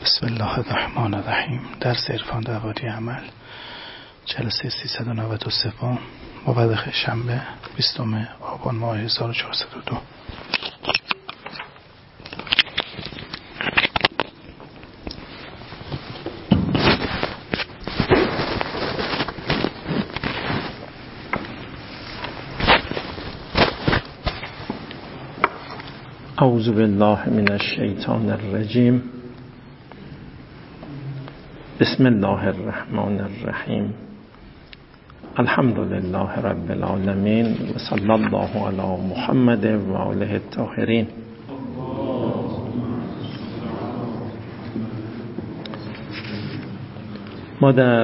بسم الله الرحمن الرحیم. درس عرفان در وادی عمل، جلسه 393 مورخ شنبه 20 آبان ماه 1402. اعوذ بالله من الشیطان الرجیم. بسم الله الرحمن الرحیم. الحمد لله رب العالمین و صلی الله علی محمد و آله الطاهرین. ما در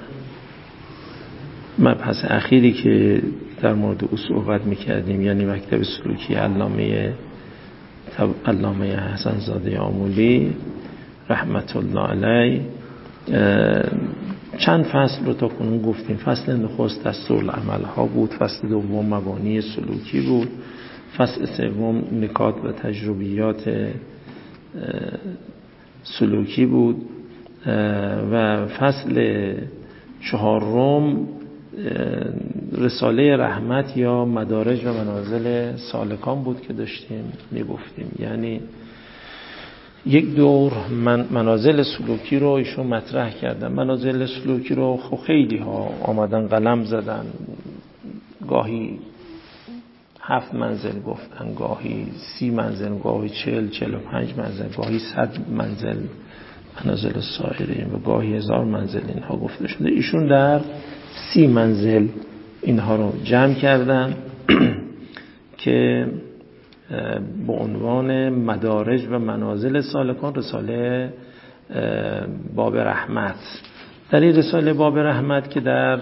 مبحث اخیری که در مورد او صحبت میکردیم، یعنی مکتب سلوکی علامه حسن زاده آمولی رحمت الله علیه، چند فصل رو تا کنون گفتیم. فصل نخست دستورالعمل ها بود، فصل دوم مبانی سلوکی بود، فصل سوم نکات و تجربیات سلوکی بود و فصل چهارم رساله رحمت یا مدارج و منازل سالکان بود که داشتیم میگفتیم. یعنی یک دور منازل سلوکی رو ایشون مطرح کردن. منازل سلوکی رو خیلی ها آمدن قلم زدن، گاهی 7 منزل گفتن، گاهی 30 منزل، گاهی 40-45 منزل، گاهی 100 منزل منازل سایرین و گاهی 1000 منزل اینها گفته شده. ایشون در 30 منزل اینها رو جمع کردن که با عنوان مدارج و منازل سالکان رساله باب رحمت. در این رساله باب رحمت که در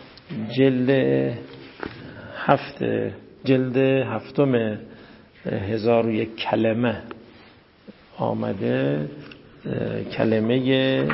جلد هفتم 1001 کلمه آمده، کلمه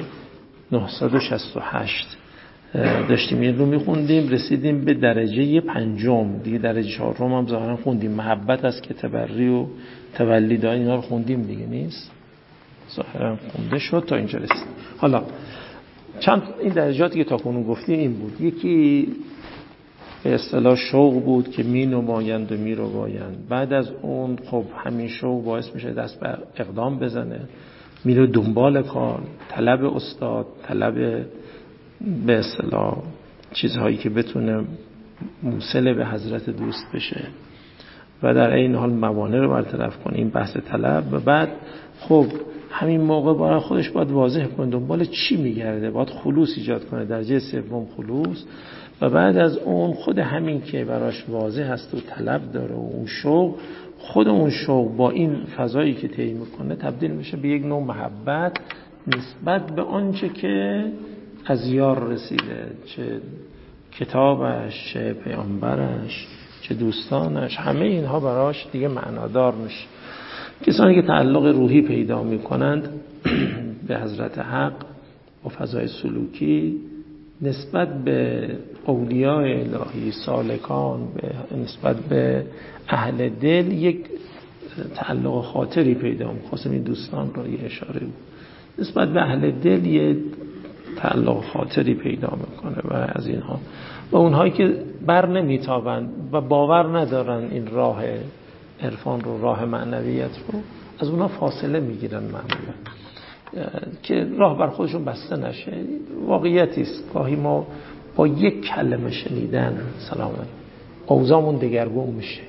968 داشتیم این رو میخوندیم، رسیدیم به درجه 5 دیگه. درجه 4 هم ظاهرا خوندیم، محبت از که تبری و تولی داره، اینا رو خوندیم دیگه، نیست ظاهرا خونده شد تا اینجا رسید. حالا چند این درجاتی که تا کنون گفتیم این بود. یکی به اصطلاح شوق بود که می نمایند و می ربایند. بعد از اون خب همین شوق باعث میشه دست به اقدام بزنه، میره دنبال کار، طلب استاد، طلب به اصطلاح چیزهایی که بتونه موصل به حضرت دوست بشه و در این حال موانع رو برطرف کنه، این بحث طلب. و بعد خب همین موقع برای خودش باید واضح کنه دنبال چی میگرده، باید خلوص ایجاد کنه، درجه سوم خلوص. و بعد از اون خود همین که براش واضح هست و طلب داره و اون شوق، خود اون شوق با این فضایی که طی میکنه تبدیل میشه به یک نوع محبت نسبت به آنچه که از یار رسیده، چه کتابش، چه پیامبرش، چه دوستانش، همه اینها براش دیگه معنادار میشه. کسانی که تعلق روحی پیدا میکنند به حضرت حق و فضای سلوکی، نسبت به اولیاء الهی، سالکان، نسبت به اهل دل یک تعلق خاطری پیدا میکنه. خواستم این دوستان رو یه اشاره بود، نسبت به اهل دل یه تعلق خاطری پیدا میکنه و از اینها. و اونهایی که بر نمیتابند و باور ندارن این راه عرفان رو، راه معنویت رو، از اونها فاصله میگیرن معمولا که راه بر خودشون بسته نشه. واقعیتی است گاهی ما با یک کلمه شنیدن سلام اوضاعمون دگرگون میشه.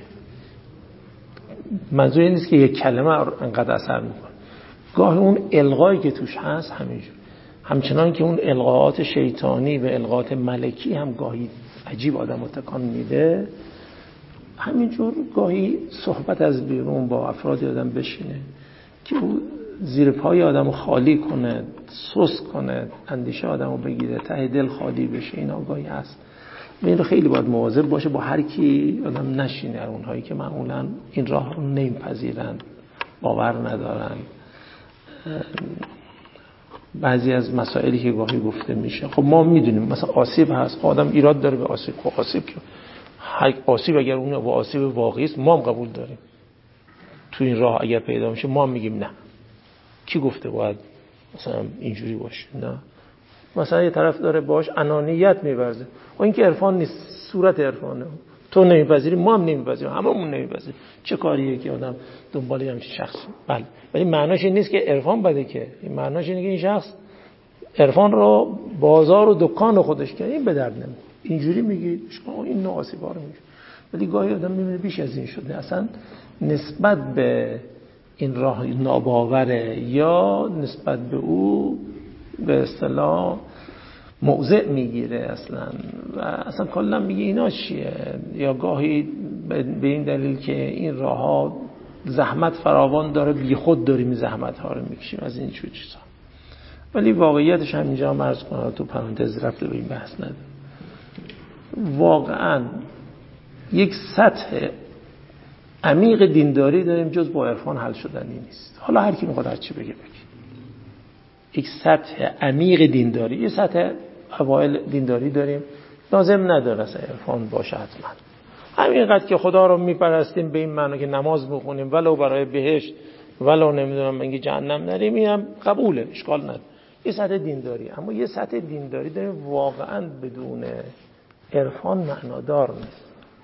منظور این نیست که یک کلمه انقدر اثر میکنه، گاهی اون القایی که توش هست همینجور، همچنان که اون القاءات شیطانی و القاءات ملکی هم گاهی عجیب آدم رو تکان میده، همینجور گاهی صحبت از بیرون با افرادی آدم بشینه که او زیر پای آدم رو خالی کنه، سست کنه، اندیشه آدم رو بگیره، ته دل خالی بشه. این گاهی هست. این رو خیلی باید مواظب باشه با هر کی آدم نشینه. اونهایی که معمولا این راه رو نمیپذیرن، باور ندارن، بعضی از مسائلی که گاهی گفته میشه، خب ما میدونیم مثلا آسیب هست، آدم ایراد داره به آسیب، خب آسیب که آسیب اگر اون با آسیب واقعی است ما هم قبول داریم. تو این راه اگر پیدا میشه ما هم میگیم نه. کی گفته باید مثلا اینجوری باشه. نه مثلا یه طرف داره باش انانیت می‌ورزه، و این که عرفان نیست، صورت عرفانه. تو نمی‌پذیری، ما هم نمی‌پذیریم، هممون نمی‌پذیریم. چه کاریه که آدم دنبال همین شخص؟ بله، ولی معناش این نیست که عرفان بده، که این معناش اینه که این شخص عرفان رو بازار و دکان خودش کرد، این به درد نمیخوره. اینجوری میگی این نوع آسیب‌ها رو میگه. ولی گاهی آدم می‌بینه بیش از این شده، اصلا نسبت به این راه ناباوره یا نسبت به او به اصطلاح موضع میگیره اصلا، و اصلا کلا میگه اینا چیه، یا گاهی به این دلیل که این راه‌ها زحمت فراوان داره، بی خود داریم زحمت‌ها رو میکشیم از این چیزا. ولی واقعیتش هم اینجا مرز کنم، تو پرانتز رفته به این بحث نده. واقعا یک سطح عمیق دینداری داریم جز با عرفان حل شدنی نیست. حالا هر کی میخواد هر چی بگه. یک سطح عمیق دینداری، یه سطح اوایل دینداری داریم، لازم نداره اصلا عرفان باشه حتما. همینقدر که خدا رو میپرستیم به این معنی که نماز میخونیم ولو برای بهشت ولو نمیدونم اینکه جهنم نریم، اینم قبوله، اشکال نداره. یه سطح دینداری، اما یه سطح دینداری داریم واقعا بدون عرفان معنادار نیست.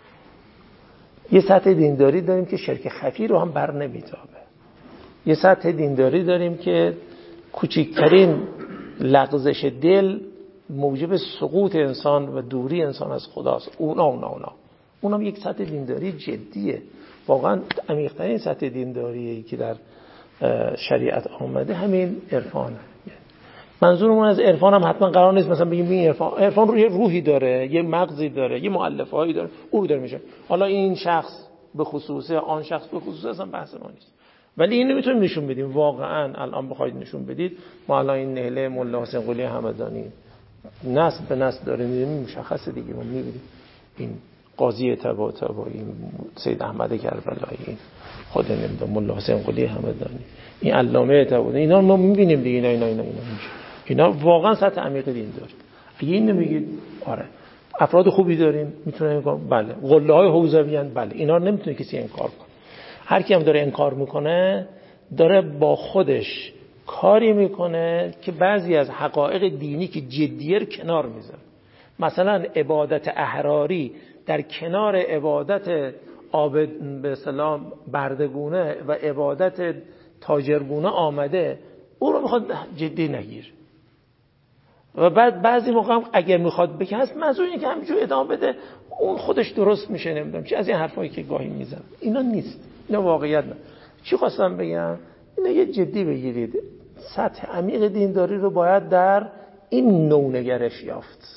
یه سطح دینداری داریم که شرک خفی رو هم بر نمیتابه. یه سطح دینداری داریم که کوچکترین لغزش دل موجب سقوط انسان و دوری انسان از خداست. اونم یک سطح دینداری جدیه، واقعا عمیق‌ترین سطح دینداریه که در شریعت آمده همین عرفانه. منظورمون از عرفان هم حتما قرار نیست مثلا بگیم این عرفان یه روحی داره، یه مغزی داره، یه مؤلفه‌ای داره، اون رو داره میشه. حالا این شخص به خصوصه، آن شخص به خصوصه، اصلا بحث ما نیست. ولی این نمیتونیم نشون بدیم. واقعا الان بخواید نشون بدید، ما الان این نهله مولا حسین قلی همدانی نسل به نسل داره میبینیم، مشخصه دیگه. ما میبینیم این قاضی طباطبایی، سید احمد کربلایی، این خود نمیدونم مولا حسین قلی همدانی، این علامه طباطبایی، اینا ما میبینیم دیگه. اینا واقعا سطح عمیق دین داره. اگه این نمیگید آره افراد خوبی داریم میتونه انکار، بله قله‌های حوزویان، بله اینا رو نمیتونه کسی انکار کنه. هر کی هم داره انکار میکنه داره با خودش کاری میکنه که بعضی از حقایق دینی که جدیه رو کنار میذاره. مثلا عبادت احراری در کنار عبادت عابد به اصطلاح بردگونه و عبادت تاجرگونه آمده، او رو میخواد جدی نگیر. و بعد بعضی موقع هم اگر میخواد بگه هست منظور اینه که همینجور ادامه بده، اون خودش درست میشه. نمیدونم چه از این حرفایی که گاهی میزنن، اینا نیست، اینا واقعیت نه. چی خواستم بگم؟ اینا یه جدی بگیرید. سطح عمیق دینداری رو باید در این نوع نگرش یافت.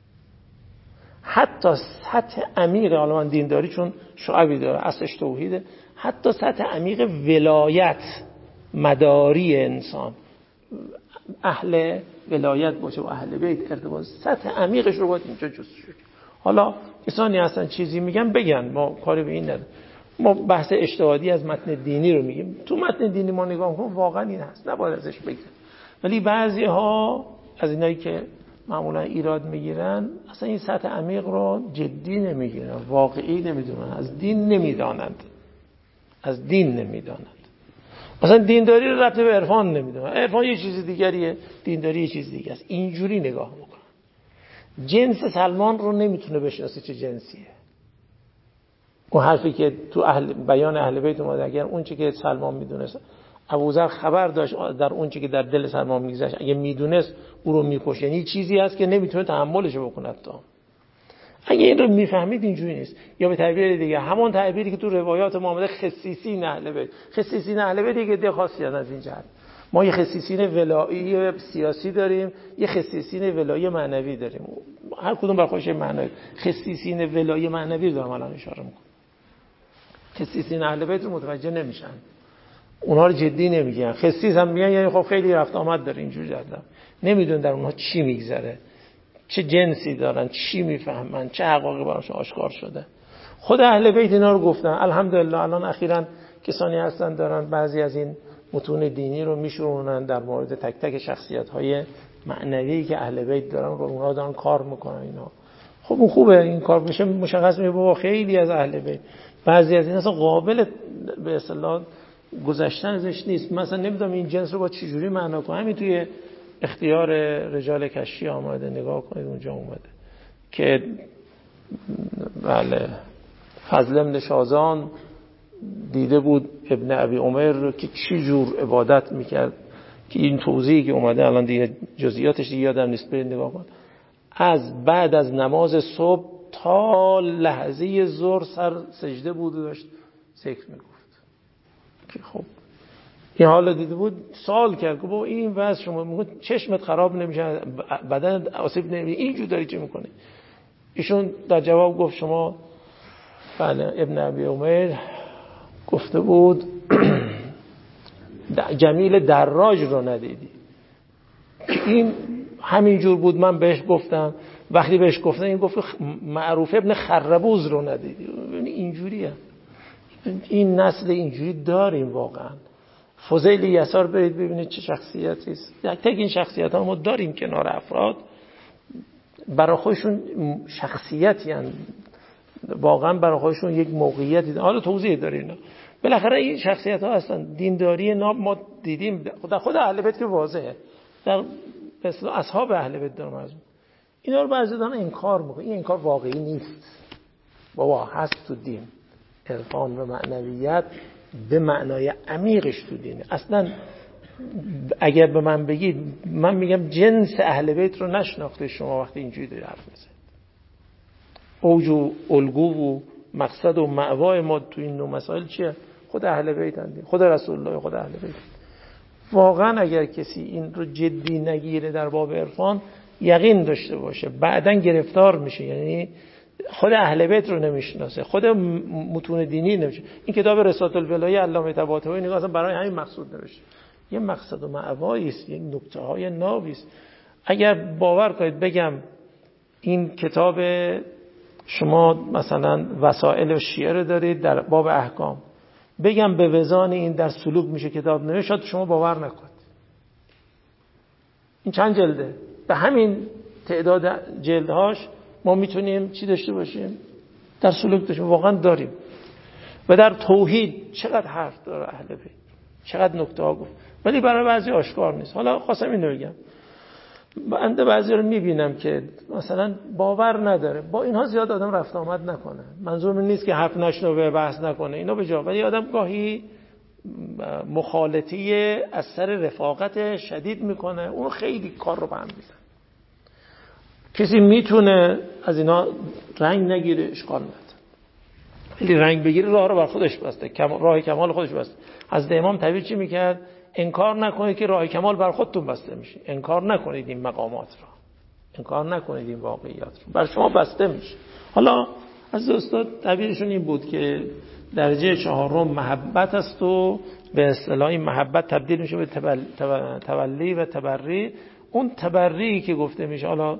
حتی سطح عمیق، حالا من دینداری چون شعبی داره اصلش توحیده، حتی سطح عمیق ولایت مداری انسان، اهل ولایت باشه و اهل بیت ارتباط، سطح عمیقش رو باید اینجا جستجو. حالا کسانی هستن چیزی میگن بگن، ما کاری به این نداریم. ما بحث اجتهادی از متن دینی رو میگیم. تو متن دینی ما نگاه کنیم واقعا این هست، نباید ازش بگن. ولی بعضی ها از اینایی که معمولا ایراد میگیرن اصلا این سطح عمیق رو جدی نمیگیرن، واقعی نمیدونن، از دین نمیدانند. مثلا دینداری رو ربط به عرفان نمیدونن. عرفان یه چیز دیگریه، دینداری یه چیز دیگه است. اینجوری نگاه میکنن. جنس سلمان رو نمیتونه بشناسه چه جنسیه. اون حرفی که تو بیان اهل بیت اومده، اگر اون چیزی که سلمان میدونست، ابوذر خبر داشت در اون چیزی که در دل سلمان میگذشت، اگه میدونست او رو میکشه. یعنی چیزی هست که نمیتونه تحملش بکنه. تا اگه این رو میفهمید اینجوری نیست. یا به تعبیر دیگه همون تعبیری که تو روایات ما اومده، خصیصین اهل بیت. خصیصین اهل بیت دیگه دخاصی از این جهت. ما یه خصیصین ولایی سیاسی داریم، یه خصیصین ولایی معنوی داریم. هر کدوم بر خودش معنی. خصیصین ولایی معنوی دارم الان اشاره میکنم. خصیصین اهل بیت رو متوجه نمیشن، اونها رو جدی نمیگیرن. خصیص هم میگن یعنی خب خیلی رفت آمد داره اینجوری جدا، نمیدونن در اونها چی میگذره، چه جنسی دارن، چی میفهمن، چه حقایقی براشون آشکار شده. خود اهل بیت اینا رو گفتن. الحمدلله الان اخیراً کسانی هستن دارن بعضی از این متون دینی رو میشورونن در مورد تک تک شخصیت‌های معنوی که اهل بیت دارن، رو اونها دارن کار میکنن. اینا خب اون خوبه، این کار میشه مشخص میشه. بابا خیلی از اهل بیت، بعضی از اینا اصلا قابل به اصطلاح گذشتن ازش نیست. مثلا نمیدونم این جنس رو با چه جوری معنا کنم. همین توی اختیار رجال کشی آمده، نگاه کنید اونجا اومده که بله فضل بن شازان دیده بود ابن ابی عمر رو که چی جور عبادت میکرد، که این توضیحی که اومده الان دیگه جزئیاتش دیگه یادم نیست، برید نگاه کن. از بعد از نماز صبح تا لحظه ظهر سر سجده بود و داشت ذکر میگفت که خب این حالا دیده بود، سوال کرد که با این وضع شما میگه چشمت خراب نمیشه، بدن آسیب نمیشه، اینجور داری چه میکنی؟ ایشون در جواب گفت شما بله ابن ابی عمر گفته بود جمیل دراج رو ندیدی، این همینجور بود. من بهش گفتم، وقتی بهش گفتم این گفت معروف ابن خربوز رو ندیدی. اینجوریه، این نسل اینجوری داریم واقعا. فضیل یسار برید ببینید چه شخصیتی است. تک این شخصیت ها ما داریم کنار افراد، برای خودشون شخصیتی هستند، واقعا برای خودشون یک موقعیتی. حالا توضیح داره اینا. بالاخره این شخصیت ها هستن. دینداری ناب ما دیدیم در خود اهل بیت که واضحه، در مثلا اصحاب اهل بیت دارم از اینا رو بعضی دارن انکار میکنه. این انکار واقعی نیست بابا، هست تو دین. عرفان و معنویت به معنای عمیقش تو دینه. اصلا اگر به من بگید، من میگم جنس اهل بیت رو نشناخته شما وقتی اینجوری داری حرف میزنید. اوج و الگو و مقصد و مأوای ما تو این نوع مسائل چیه؟ خود اهل بیت هستند، خود رسول الله، خود اهل بیت. واقعا اگر کسی این رو جدی نگیره در باب عرفان، یقین داشته باشه بعداً گرفتار میشه. یعنی خود اهل بیت رو نمیشناسه، خود متون دینی نمیشه. این کتاب رسالت الولایه علامه طباطبایی نگاه اصلا برای همین مقصود نوشته. یه مقصد و مأوایی است، یه نکته های نابی است. اگر باور کنید بگم این کتاب شما مثلا وسائل و شیعه رو دارید در باب احکام، بگم به وزان این در سلوک میشه کتاب نوشت، شما باور نکنید. این چند جلده؟ به همین تعداد جلدهاش ما میتونیم چی داشته باشیم؟ در سلوک داشته واقعا داریم. و در توحید چقدر حرف داره اهل بیت، چقدر نکته ها گفت، ولی برای بعضی آشکار نیست. حالا خواستم اینو بگم، بنده بعضی رو میبینم که مثلا باور نداره، با اینها زیاد آدم رفت آمد نکنه. منظورم نیست که حرف نشنوه، بحث نکنه، اینا به جا، ولی آدم گاهی مخالطی از سر رفاقت شدید میکنه، اون خیلی کار رو به هم میزنه. کسی میتونه از اینا رنگ نگیره، اشکال نداره، ولی رنگ بگیره راه رو بر خودش بسته، راه کمال خودش بسته. حضرت امام طبیعی چی میکرد؟ انکار نکنید که راه کمال بر خودتون بسته میشه. انکار نکنید این مقامات رو، انکار نکنید این واقعیات رو، بر شما بسته میشه. حالا از استاد تعبیرشون این بود که درجه 4 محبت است و به اصطلاح این محبت تبدیل میشه به تولی و تبری. اون تبری که گفته میشه، حالا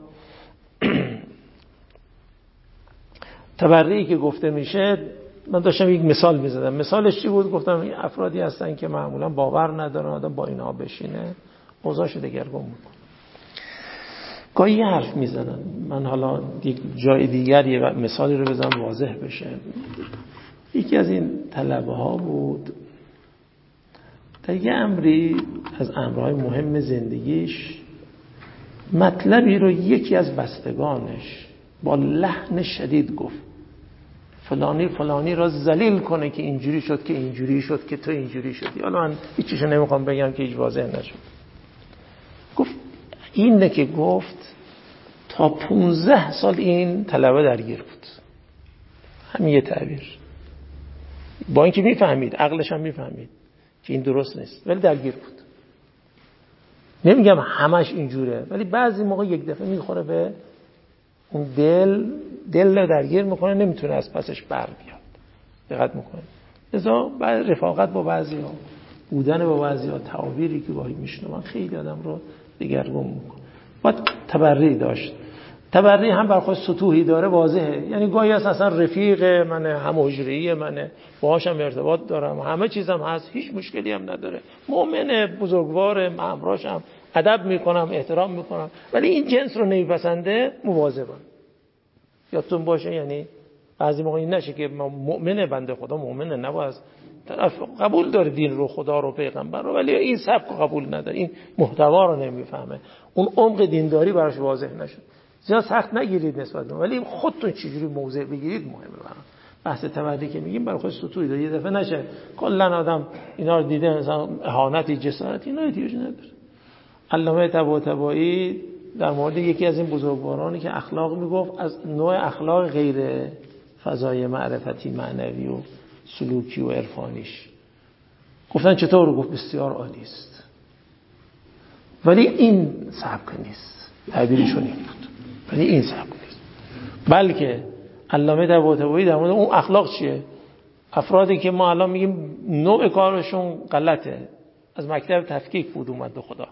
تبری که گفته میشه، من داشتم یک مثال میزدم. مثالش چی بود؟ گفتم این افرادی هستن که معمولا باور ندارن آدم با اینها بشینه اوضاعش دگرگون میکنه. گاهی حرف میزنن، من حالا یک جای دیگر یه مثالی رو بزنم واضح بشه. یکی از این طلبه ها بود در یه امری از امرهای مهم زندگیش، مطلبی رو یکی از بستگانش با لحن شدید گفت، فلانی فلانی را ذلیل کنه که اینجوری شد، که اینجوری شد، که تو اینجوری شدی. حالا من هیچیشو نمیخوام بگم که هیچ واضح نشد. گفت اینه که گفت تا 15 سال این طلبه درگیر بود، همین یه تعبیر، با اینکه میفهمید، عقلش هم میفهمید که این درست نیست، ولی درگیر بود. نمیگم همش اینجوره، ولی بعضی موقع یک دفعه میخوره به اون دل رو درگیر میکنه، نمیتونه از پسش بر بیاد. دقت میکنه. لذا رفاقت با بعضی ها، بودن با بعضی ها، تعابیری که گاهی میشنون خیلی آدم رو دگرگون میکنه. باید تبری داشت. تبری هم بر خود سطوحی داره، واضحه. یعنی گاهی اصلا رفیق منه، هم حجری منه، باهاشم ارتباط دارم، همه چیزم هست، هیچ مشکلی هم نداره، مؤمن بزرگوار، معامراشم ادب میکنم، احترام میکنم، ولی این جنس رو نمیپسنده، مواظبم. یادتون باشه، یعنی بعضی موقع این نشه که مؤمنه، بنده خدا مؤمنه، نباید طرف قبول داره دین رو، خدا رو، پیغمبر رو، ولی این سبک قبول نداره، این محتوا رو نمیفهمه، اون عمق دینداری براش واضح نشد. زیاد سخت نگیرید نسبت به، ولی خودتون چجوری موضع بگیرید مهمه. برام بحث تبعی که میگیم برای خود سطوحی داره، یه دفعه نشه کلا آدم اینا رو دیده مثلا اهانتی، جسارتی، اینا احتیاج نداره. علامه طباطبایی در مورد یکی از این بزرگوارانی که اخلاق میگفت، از نوع اخلاق غیر فضای معرفتی، معنوی و سلوکی و عرفانیش گفتن چطور؟ گفت بسیار عالی است، ولی این سبک نیست. تعبیرشون این بود، ولی این سبک نیست. بلکه علامه طباطبایی در مورد اون اخلاق چیه؟ افرادی که ما الان میگیم نوع کارشون غلطه، از مکتب تفکیک بود اومد به خدا.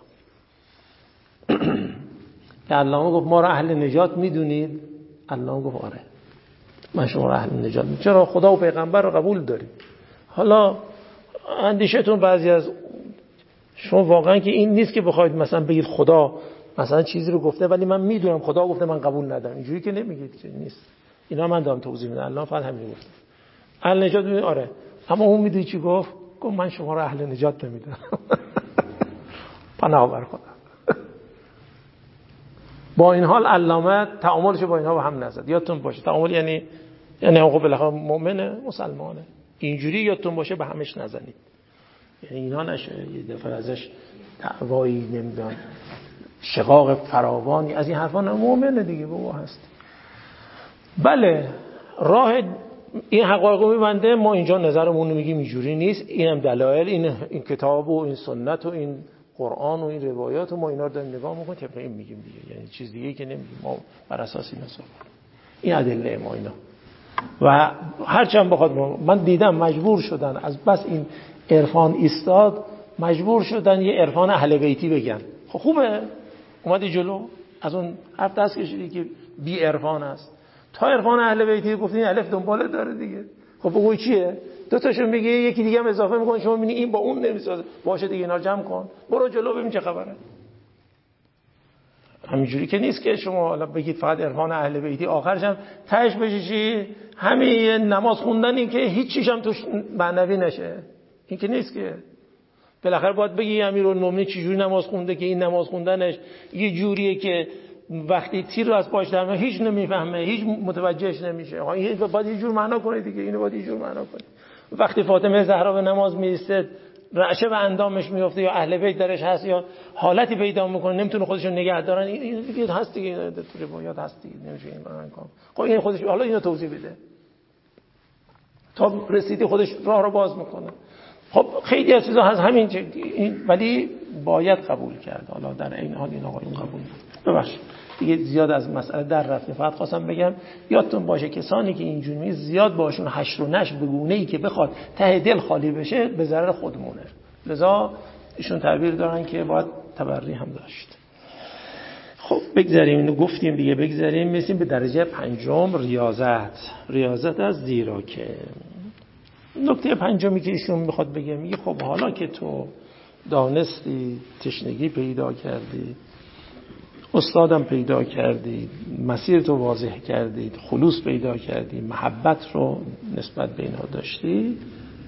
علامه گفت ما را اهل نجات میدونید؟ علامه گفت آره، من شما را اهل نجات میدونم. چرا؟ خدا و پیغمبر رو قبول داریم. حالا اندیشتون بعضی از شما واقعا که این نیست که بخواید مثلا بگید خدا مثلا چیزی رو گفته ولی من میدونم خدا گفته من قبول ندارم، اینجوری که نمیگید که نیست. اینا من دارم توضیح میدم. الله فقط همین گفت اهل نجات میدونید، آره، اما اون میدونی چی گفت؟ گفت من شما را اهل نجات نمیدونم. پناه بر خدا. با این حال علامه تعاملش با اینها با هم نزد. یادتون باشه تعامل یعنی خب بالاخره مؤمنه، مسلمانه، اینجوری یادتون باشه به همش نزنید، یعنی اینا نشه یه دفعه ازش دعوایی نمیدونم شقاق فراوانی از این حرفا. مؤمنه دیگه بابا هست. بله راه این حقایق رو میبنده. ما اینجا نظرمون رو میگیم اینجوری نیست، اینم دلایل، این کتاب و این سنت و این قرآن و این روایات و ما اینا رو داریم نگاه میکنیم طبق این میگیم دیگه، یعنی چیز دیگه که نمیگیم، ما بر اساس این حساب این ادله ما اینا. و هرچند بخواد من دیدم مجبور شدن از بس این عرفان ایستاد، مجبور شدن یه عرفان اهل بیتی بگن. خب خوبه اومدی جلو از اون حرف دست کشیدی که بی عرفان است، تا عرفان اهل بیتی گفتین الف دنباله داره دیگه. خب بگوی چیه؟ دو تاشون میگه یکی دیگه هم اضافه میکنه، شما میبینی این با اون نمیسازه، باشه دیگه اینا جمع کن برو جلو ببین چه خبره. همینجوری که نیست که شما حالا بگید فقط عرفان اهل بیتی آخرش هم تهش بشه چی؟ همین نماز خوندنی که هیچ چیزی هم توش معنوی نشه. این که نیست که بالاخره باید بگی امیرالمومنین چجوری نماز خونده که این نماز خوندنش یه جوریه که وقتی تیر رو از پاش در میاره هیچ نمیفهمه، هیچ متوجهش نمیشه. این باید یه جور معنا کنه دیگه، اینو باید یه جور معنا کنه. وقتی فاطمه زهرا به نماز میایسته رعشه به اندامش میفته یا اهل بیت درش هست یا حالتی پیدا میکنه نمیتونه خودشو نگه دارن، این دیگه هست دیگه، تو روایات هست دیگه، نمیشه این کارو انکار. خب این خودش حالا اینو توضیح بده تا رسیدی خودش راه رو باز میکنه. خب خیلی از چیزا هست همین ولی باید قبول کرد. حالا در این حال این آقایون قبول نکردن. ببخشید دیگه زیاد از مسئله در رفتیم. فقط خواستم بگم یادتون باشه کسانی که اینجوری زیاد باشون حشر و نشر به گونه‌ای که بخواد ته دل خالی بشه به ضرر خودمونه. لذا ایشون تعبیر دارن که باید تبری هم داشت. خب بگذاریم اینو گفتیم دیگه، بگذاریم میرسیم به درجه پنجم، ریاضت از زیراکه. نکته پنجمی که ایشون میخواد بگه، میگه خب حالا که تو دانستی، تشنگی پیدا کردی، استادم پیدا کردی، مسیر تو واضح کردی، خلوص پیدا کردی، محبت رو نسبت به اینا داشتی،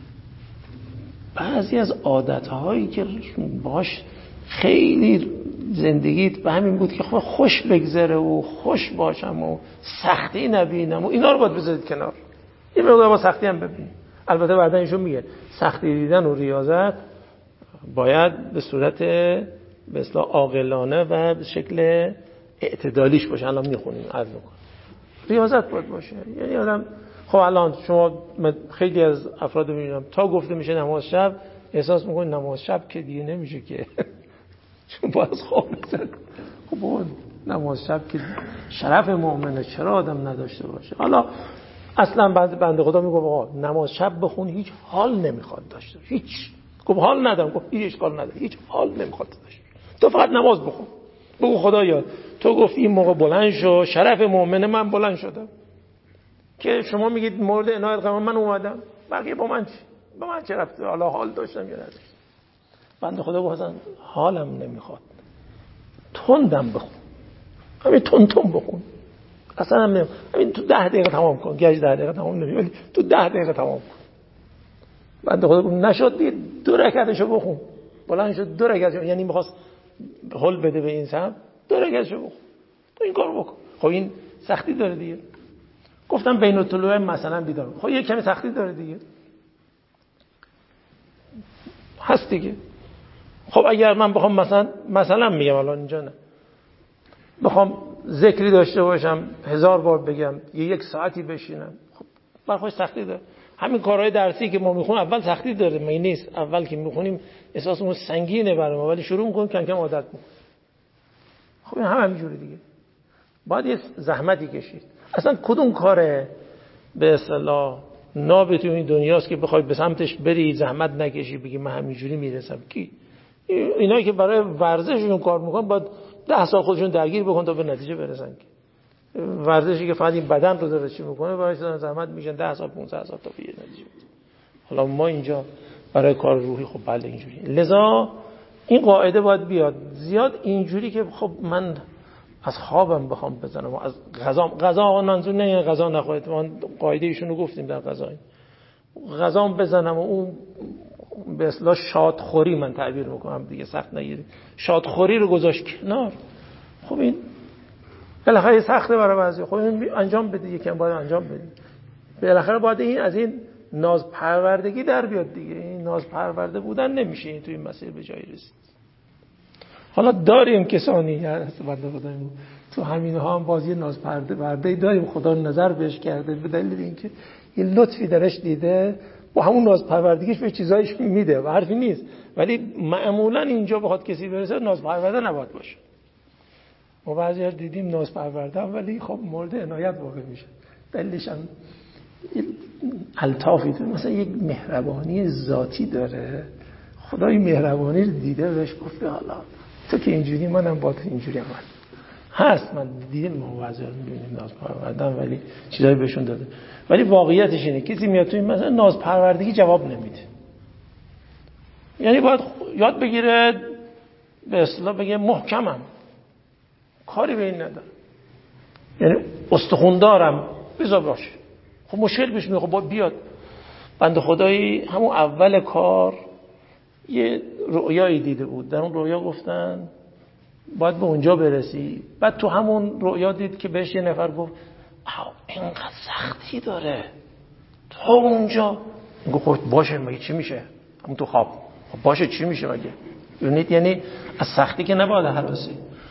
بعضی از عادتهایی که باش خیلی زندگیت به همین بود که خوش بگذره و خوش باشم و سختی نبینم و اینا رو باید بذارید کنار، این مقدار با سختی هم ببینید. البته بعدا ایشون میگه سختی دیدن و ریاضت باید به صورت به اصطلاح عاقلانه و به شکل اعتدالیش باشه. الان میخونیم عرض میکنم ریاضت باید باشه. یعنی آدم خب الان شما خیلی از افراد میبینم تا گفته میشه نماز شب احساس میکنید نماز شب که دیگه نمیشه که چون باید خواب بزن. خب نماز شب که شرف مؤمنه، چرا آدم نداشته باشه؟ حالا اصلا بنده خدا میگه آقا نماز شب بخون هیچ حال نمیخواد داشته، هیچ. گفت حال ندارم، گفت هیچ اشکال نداره، هیچ حال نمیخواد داشته، تو فقط نماز بخون. بگو خدایا تو گفتی این موقع بلند شو، شرف مؤمنه، من بلند شدم، که شما میگید مورد عنایت قرار من اومدم، بقیه با من چی؟ با من چه رفته؟ حالا حال داشتم یا نداشتم؟ بنده خدا گفت اصلا حالم نمیخواد، تندم بخون، همین تون بخون، اصلا همین تو 10 دقیقه تمام کن، گاج 10 دقیقه تمام نمیشه ولی تو 10 دقیقه تمام کن. بنده خدا گفت نشد دیگه 2 رکعتشو بخون. بلند شد 2 رکعت، یعنی می‌خواست هول بده به این سمت، 2 رکعتشو بخون. تو این کارو بکن. خب این سختی داره دیگه. گفتم بین الطلوع مثلا بیدار. خب یه کمی سختی داره دیگه. هست دیگه. خب اگر من بخوام مثلا میگم الان اینجا نه، بخوام ذکری داشته باشم 1000 بار بگم، 1 ساعتی بشینم، خب برخوش سختی داره. همین کارهای درسی که ما میخونیم اول سختی داره، مگه نیست؟ اول که میخونیم احساسمون سنگینه برای ما، ولی شروع میکنیم کم کم عادت میکنیم. خب این همینجوری دیگه. باید یه زحمتی کشید. اصلا کدوم کاره به اصطلاح ناب تو این دنیاست که بخوای به سمتش بری زحمت نکشی بگی من همینجوری میرسم؟ کی؟ اینایی که برای ورزششون کار میکنن باید 10 سال خودشون درگیر بکن تا به نتیجه برسن. که ورزشی که فقط این بدن رو داره چی میکنه برایش زحمت میشن 10 سال 15 سال تا به نتیجه برسن. حالا ما اینجا برای کار روحی خب بله اینجوری. لذا این قاعده باید بیاد زیاد اینجوری که خب من از خوابم بخوام بزنم و از غذا منظور نه یعنی غذا نخورید، ما قاعده ایشون رو گفتیم در غذا، غذا بزنم و اون به اصطلاح شادخوری من تعبیر میکنم دیگه، سخت نگیرید، شادخوری رو گذاشت کنار. خب این بالاخره سخته برای بعضی. خب این انجام بدید، یکم باید انجام بدید. بالاخره باید این از این ناز پروردگی در بیاد دیگه. این ناز پرورده بودن نمیشه این تو این مسیر به جایی رسید. حالا داریم کسانی هست بنده خدا تو همینها هم بازی ناز پرورده داریم، خدا نظر بهش کرده به دلیل اینکه این لطفی درش دیده، با همون ناز پروردگیش به چیزایش میده و حرفی نیست. ولی معمولا اینجا بخواد کسی برسه ناز پرورده نباید باشه. ما بعضی دیدیم ناز پرورده ولی خب مورد عنایت واقع میشه. دلیلش هم الطافی تو مثلا یک مهربانی ذاتی داره. خدا این مهربانی رو دیده بهش گفته حالا تو که اینجوری منم با تو اینجوری عمل هست. من دیدیم ما بعضی میبینیم ناز پروردن ولی چیزایی بهشون داده، ولی واقعیتش اینه کسی میاد تو این مثلا ناز پروردگی جواب نمیده. یعنی باید یاد بگیره به اصطلاح بگه محکمم، کاری به این ندارم، یعنی استخوندارم بذار باشه. خب مشکل پیش میاد، خب بیاد بنده خدایی همون اول کار یه رؤیایی دیده بود، در اون رؤیا گفتن باید به اونجا برسی. بعد تو همون رؤیا دید که بهش یه نفر گفت اینقدر سختی داره تو اونجا. گفت باشه مگه چی میشه؟ همون تو خواب خب باشه چی میشه مگه؟ یعنی از سختی که نباید هراسی.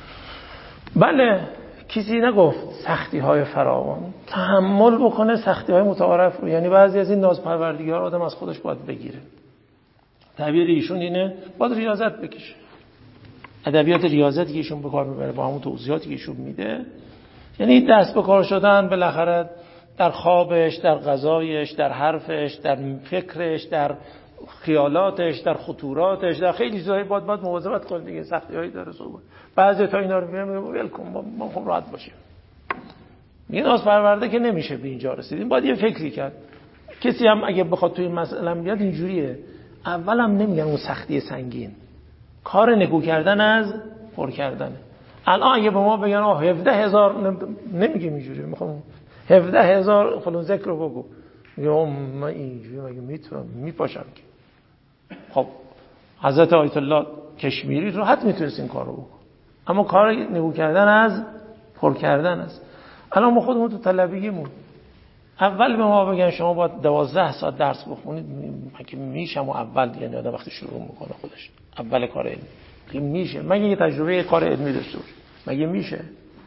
بله کسی نگفت سختی های فراوان، تحمل بکنه سختی های متعارف رو. یعنی بعضی از این نازپروردگی ها آدم از خودش باید بگیره. تعبیر ایشون اینه باید ریاضت بکشه. ادبیات ریاضتی که ایشون به کار میبره با همون توضیحاتی که ایشون میده، یعنی دست به کار شدن بالاخره در خوابش، در غذایش، در حرفش، در فکرش، در خیالاتش، در خطوراتش، در خیلی چیزایی باید مواظبت کنه دیگه. سختی‌هایی داره صحبت. بعضی تا اینا رو میگم ول کن ما خب راحت باشیم. این ناز پرورده که نمیشه به اینجا رسیدیم، باید یه فکری کرد. کسی هم اگه بخواد توی مسئله بیاد اینجوریه، اول هم نمیگن اون سختی سنگین، کار نکو کردن از پر کردنه. الان اگه به ما بگن 17000 نمیگیم اینجوری، میخوام 17000 فلان ذکر رو بگو، یا من اینجوری مگه میتونم میپاشم که؟ خب حضرت آیت الله کشمیری راحت میتونست این کارو بکنه، اما کار نگو کردن از پر کردن است. الان ما خودمون تو طلبگیمون اول به ما بگن شما باید 12 ساعت درس بخونید، مگه میشه؟ ما اول یعنی آدم وقتی شروع میکنه خودش اول کار علمی میشه؟ مگه یه تجربه کار علمی داشته باشه مگه میشه؟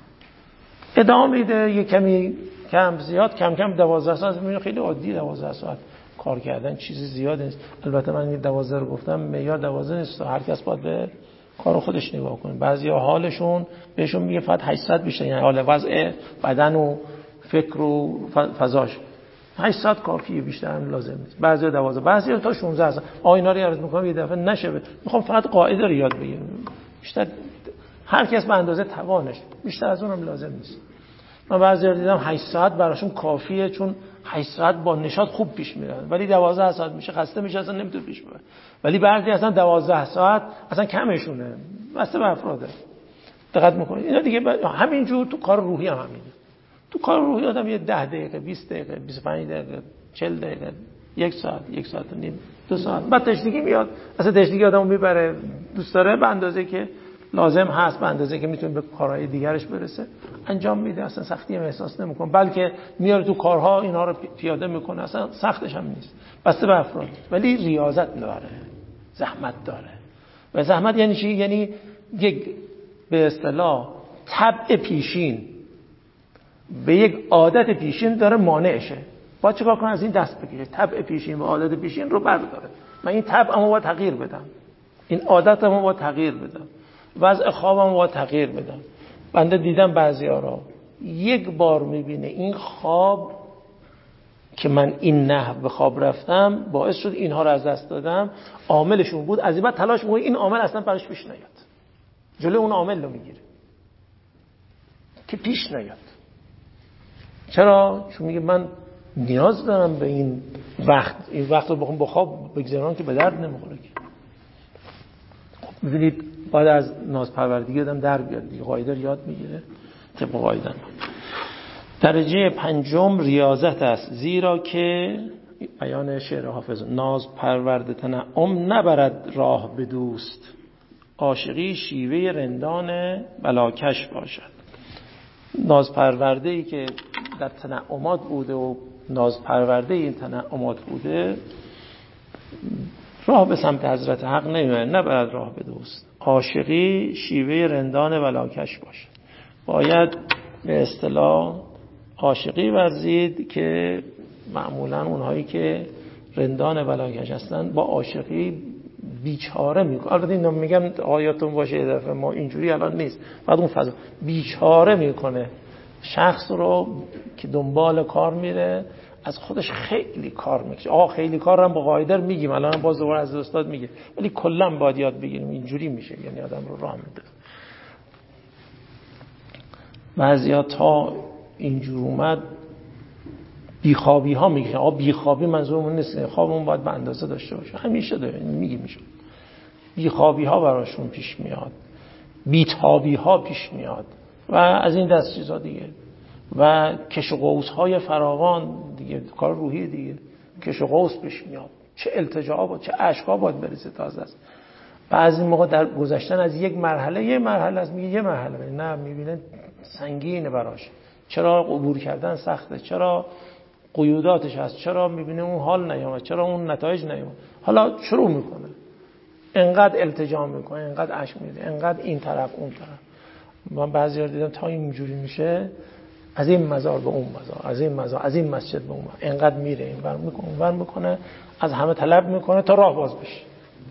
ادامه میده یه کمی کم زیاد کم کم 12 ساعت میشه خیلی عادی. 12 ساعت کار کردن چیزی زیاد نیست. البته من این 12 رو گفتم معیار 12 نیست، هر کس باید به کار خودش نگاه کنه. بعضیا حالشون بهشون میگه فقط 800 بیشتر، یعنی حال وضع بدن و فکر و فضاش 800 کافیه، بیشتر هم لازم نیست. بعضیا 12، بعضیا تا 16 ساعت. اینا رو عرض میکنم یه دفعه نشه، میخوام فقط قاعده رو یاد بگیرم. بیشتر هر کس به اندازه توانش، بیشتر از اونم لازم نیست. من بعضیا دیدم 8 ساعت براشون کافیه، چون 8 ساعت با نشاط خوب پیش میرن، ولی 12 ساعت میشه خسته میشه اصلا نمیتونه پیش بره. ولی بعضی اصلا 12 ساعت اصلا کمشونه، واسه افراده. دقت میکنید اینا دیگه همینجور تو کار روحی همینه. تو کار روحی آدم یه 10 دقیقه 20 دقیقه 25 دقیقه 40 دقیقه 1 ساعت، 1 ساعت و نیم، 2 ساعت. بعد تشنگی میاد، اصلا تشنگی آدمو میبره، دوست داره به اندازه که لازم هست، به اندازه که میتونه به کارهای دیگرش برسه انجام میده، اصلا سختی هم احساس نمیکنه، بلکه میاره تو کارها اینا رو پیاده میکنه، اصلا سختش هم نیست، بسته به افراد. ولی ریاضت داره، زحمت داره. و زحمت یعنی چی؟ یعنی یک به اصطلاح طبع پیشین به یک عادت پیشین داره مانعشه. باید چیکار کنه؟ از این دست بگیره، طبع پیشین و عادت پیشین رو برداره. من این طبعمو باید تغییر بدم، این عادتمو باید تغییر بدم، وضع خوابمو باید تغییر بدم. بنده دیدم بعضیا رو یک بار میبینه این خواب که من این نحو به خواب رفتم باعث شد اینها رو از دست دادم، عاملشون بود، از این بعد تلاش میکنه این عامل اصلا براش پیش نیاد، جلوی اون عامل رو میگیره که پیش نیاد. چرا؟ چون میگه من نیاز دارم به این وقت رو بخوام با خواب بگذرونم که به درد نمیخوره. ببینید بعد از نازپروردگی آدم در بیاد دیگه، قاعده رو یاد میگیره طبق قاعده. درجه 5 ریاضت است، زیرا که بیان شعر حافظ، ناز پرورده تنعم نبرد راه به دوست، عاشقی شیوه رندان بلاکش باشد. ناز پرورده ای که در تنعمات بوده و ناز پرورده این تنعمات بوده راه به سمت حضرت حق نمیبره، نبرد راه به دوست، عاشقی شیوه رندان بلاکش باشد. باید به اصطلاح عاشقی ورزید که معمولا اونهایی که رندان بلاکش هستن با عاشقی بیچاره میکنه. البته اینو میگم آیاتون باشه یه دفعه، ما اینجوری الان نیست، بعد اون فضا بیچاره میکنه شخص رو که دنبال کار میره، از خودش خیلی کار میکشه. خیلی کار هم با قاعده میگیم، الان باز دوباره از استاد میگه، ولی کلا باید یاد بگیریم اینجوری میشه، یعنی آدم رو راه میده. بعضیا تا اینجور اومد بیخوابی ها میگن. بیخوابی منظورمون نیست، خوابمون باید به اندازه داشته باشه، همیشه داره میگیم میشه. بیخوابی ها براشون پیش میاد، بیتابی ها پیش میاد و از این دست چیزا دیگه، و کش و قوس های فراوان دیگه، کار روحی دیگه، کش و قوس پیش میاد، چه التجاعا با چه اشکا باید برسه تازه است. بعضی موقع در گذشتن از یک مرحله از میگه یه مرحله نه، میبینه سنگینه براش، چرا عبور کردن سخته، چرا قیوداتش هست، چرا میبینه اون حال نیامد، چرا اون نتایج نیامد. حالا شروع میکنه انقدر التجا میکنه، انقدر اشک میده، انقدر این طرف اون طرف. من بعضیا دیدم تا اینجوری میشه، از این مزار به اون مزار، از این مزار از این مسجد به اون مزار، انقدر میره اینور میکنه اونور میکنه، از همه طلب میکنه تا راه باز بشه.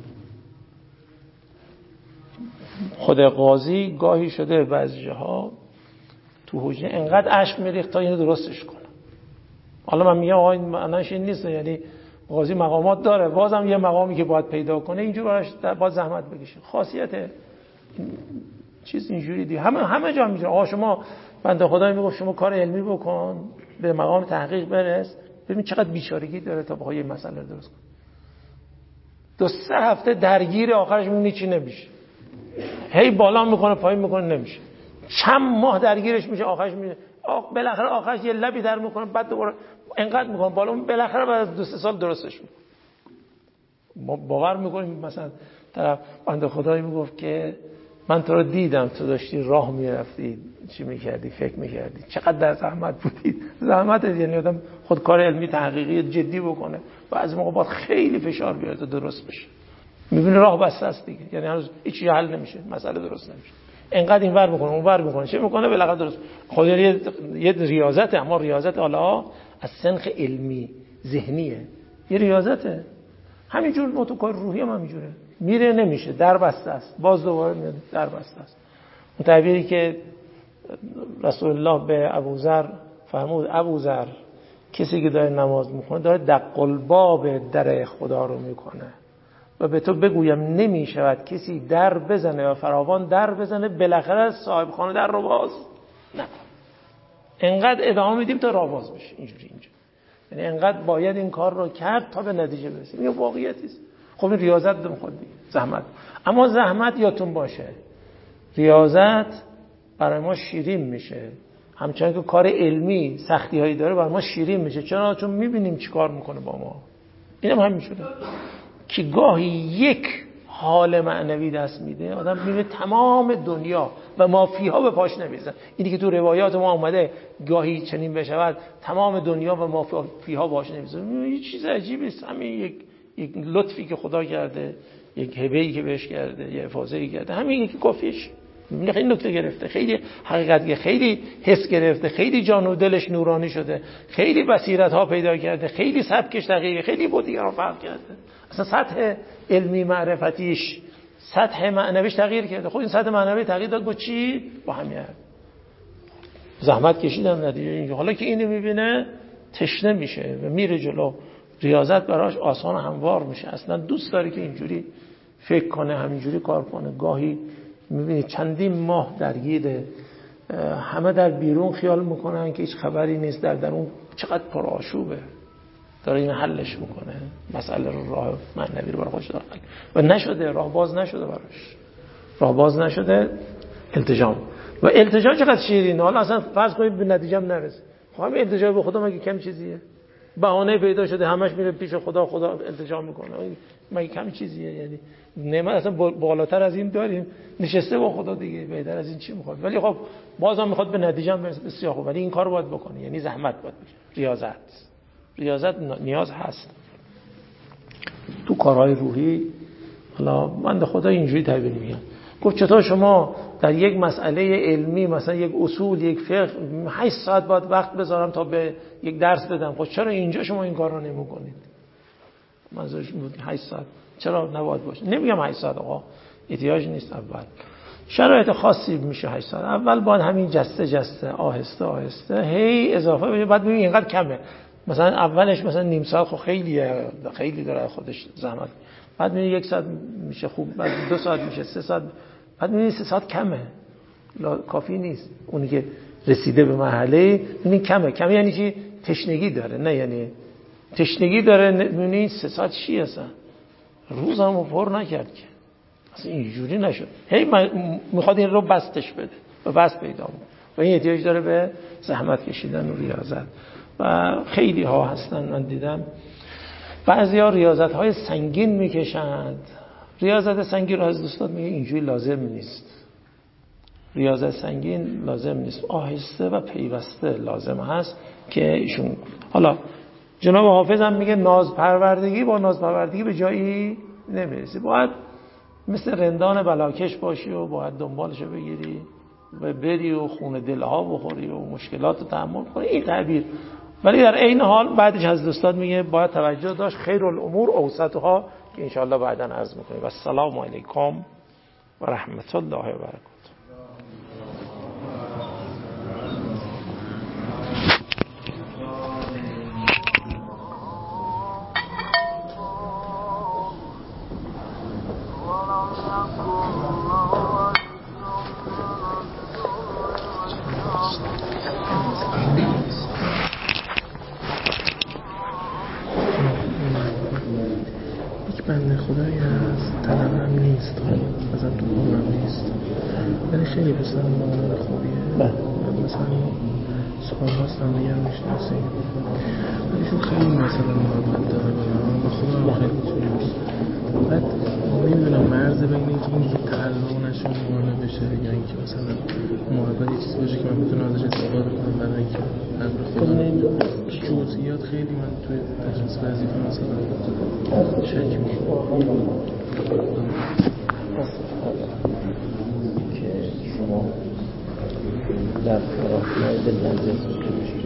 خود قاضی گاهی شده بعضی جاها تو حجره انقدر اشک میریخت تا اینو درستش کنه. حالا من میگم آقا این معنیش این نیست، یعنی قاضی مقامات داره، بازم یه مقامی که باید پیدا کنه، اینجور براش باید زحمت بکشه. خاصیت چیز اینجوری دیگه، همه جا میگه آقا شما بنده خدای میگه شما کار علمی بکن، به مقام تحقیق برس، ببین چقدر بیچارگی داره تا بخوای این مسئله درست کن. 2-3 هفته درگیر، آخرش میبینی چی نمیشه، هی بالا میکنه پایین میکنه نمیشه، چند ماه درگیرش میشه، آخرش میبینی بالاخره آخرش یه لبی در میکنه، بعد دوباره انقدر میکنه بالا، بالاخره بعد از 2-3 سال درستش میکنه. ما باور میکنیم مثلا طرف بنده خدایی میگفت که من تو رو دیدم تو داشتی راه میرفتی چی میکردی، فکر میکردی، چقدر در زحمت بودی. زحمت یعنی آدم خود کار علمی تحقیقی جدی بکنه و از موقع بعد خیلی فشار بیاره تا درست بشه. میبینی راه بسته است دیگه، یعنی هنوز هیچی حل نمیشه، مسئله درست نمیشه، انقدر اینور میکنه اونور میکنه، چه میکنه بالاخره درست. خود یه ریاضته، اما ریاضت حالا از سنخ علمی ذهنیه، یه ریاضته. همینجور ما تو کار روحی هم همینجوره، میره نمیشه، در بسته است، باز دوباره میاد در بسته است. اون تعبیری که رسول الله به ابوذر فرمود، ابوذر کسی که داره نماز میخونه داره دق الباب در خدا رو میکنه و به تو بگویم نمیشود کسی در بزنه و فراوان در بزنه بالاخره صاحب خانه در رو باز نکن. انقدر ادامه میدیم تا راه باز بشه، اینجوری یعنی انقدر باید این کار رو کرد تا به نتیجه برسیم. این واقعیتی است. خب این ریاضت دم خود دیگه، زحمت. اما زحمت یادتون باشه ریاضت برای ما شیرین میشه، همچنان که کار علمی سختی هایی داره برای ما شیرین میشه. چرا؟ چون میبینیم چی کار میکنه با ما. اینم همین شده که گاهی یک حال معنوی دست میده آدم میبینه تمام دنیا و مافیها به پاش نمیزن. اینی که تو روایات ما اومده گاهی چنین بشود تمام دنیا و مافیها باش نمیزن، یه چیز عجیبی است. همین یک لطفی که خدا کرده، یک هبه‌ای که بهش کرده، یه افاضه‌ای کرده، همین یکی کافیش. خیلی نکته گرفته، خیلی حقیقت، خیلی حس گرفته، خیلی جان و دلش نورانی شده، خیلی بصیرت ها پیدا کرده، خیلی سبکش تغییر، خیلی با دیگران فرق کرده. اصلا سطح علمی معرفتیش، سطح معنویش تغییر کرده. خب این سطح معنوی تغییر داد با چی؟ با همین زحمت کشیدن نتیجه اینجا. حالا که اینو میبینه تشنه میشه و میره جلو، ریاضت براش آسان و هموار میشه. اصلا دوست داره که اینجوری فکر کنه، همینجوری کار کنه. گاهی میبینی چندین ماه درگیره، همه در بیرون خیال میکنن که هیچ خبری نیست، در درون چقدر پرآشوبه، داره این حلش میکنه، مسئله رو، راه معنوی رو برای خودش داره و نشده، راه باز نشده براش، راه باز نشده. التجام و التجا چقدر شیرینه. حالا اصلا فرض کنید به نتیجه هم نرسه، خب همین التجا به خدا مگه کم چیزیه؟ بهانه پیدا شده همش میره پیش خدا، خدا التجا میکنه، مگه کم چیزیه؟ یعنی نعمت اصلا بالاتر از این داریم، نشسته با خدا دیگه، بهتر از این چی میخواد؟ ولی خب بازم میخواد به نتیجه هم برسه، بسیار خوب، ولی این کارو باید بکنه، یعنی زحمت باید بکشه. ریاضت نیاز هست تو کارهای روحی. حالا من خدا اینجوری تعبیر میگم، گفت چطور شما در یک مسئله علمی، مثلا یک اصول، یک فقه، 8 ساعت باید وقت بذارم تا به یک درس بدم، خب چرا اینجا شما این کار رو نمی‌کنید؟ منظورش بود 8 ساعت چرا نباید باشه؟ نمیگم 8 ساعت آقا احتیاج نیست، اول شرایط خاصی میشه 8 ساعت، اول باید همین جسته آهسته آهسته هی اضافه بشه. بعد ببین اینقدر کمه، مثلا اولش مثلا نیم ساعت خب خیلی داره خودش زحمت، بعد میبینی 1 ساعت میشه خوب، بعد 2 ساعت میشه 3 ساعت، بعد میبینی 3 ساعت کمه، کافی نیست. اونی که رسیده به مرحله میبینی کمه یعنی چی؟ تشنگی داره، نه یعنی تشنگی داره. میبینی 3 ساعت چی اصلا روزمو پر نکرد که، اصلا اینجوری نشد، هی میخواد این رو بستش بده و بست پیدا کنه و این احتیاج داره به زحمت کشیدن و ریاضت. و خیلی ها هستن من دیدم بعضیا ریاضت های سنگین میکشند. ریاضت سنگین رو از دوستان میگه اینجوری لازم نیست، ریاضت سنگین لازم نیست، آهسته و پیوسته لازم هست که ایشون. حالا جناب حافظ هم میگه نازپروردگی با نازپروردگی به جایی نمیرسی، باید مثل رندان بلاکش باشی و باید دنبالشو بگیری و بری و خون دلها بخوری و مشکلات رو تحمل کنی، این تعبیر. ولی در عین حال بعدش از دوستان میگه باید توجه داشت خیر الامور اوسطها، که انشاءالله بعدا عرض میکنیم. و السلام علیکم و رحمت الله و برکاته. بنده خدایی هست، طلبم نیست، ازم تو کارم نیست، ولی خیلی بسرم مادر خوبیه. مثلا سال هاست هم دیگر میشناسیم، ولیشون خیلی مثلا محبت داره به خدا خیلی چیز. بعد نمیدونم مرز بین اینکه تعلق نشه مانع بشه یا اینکه مثلا محبت یه چیزی باشه که من بتونم ازش استفاده کنم برای اینکه قدر خودم. جزئیات خیلی من توی تشخیص وظیفه مثلا شک میکنم که شما در راهنمای دل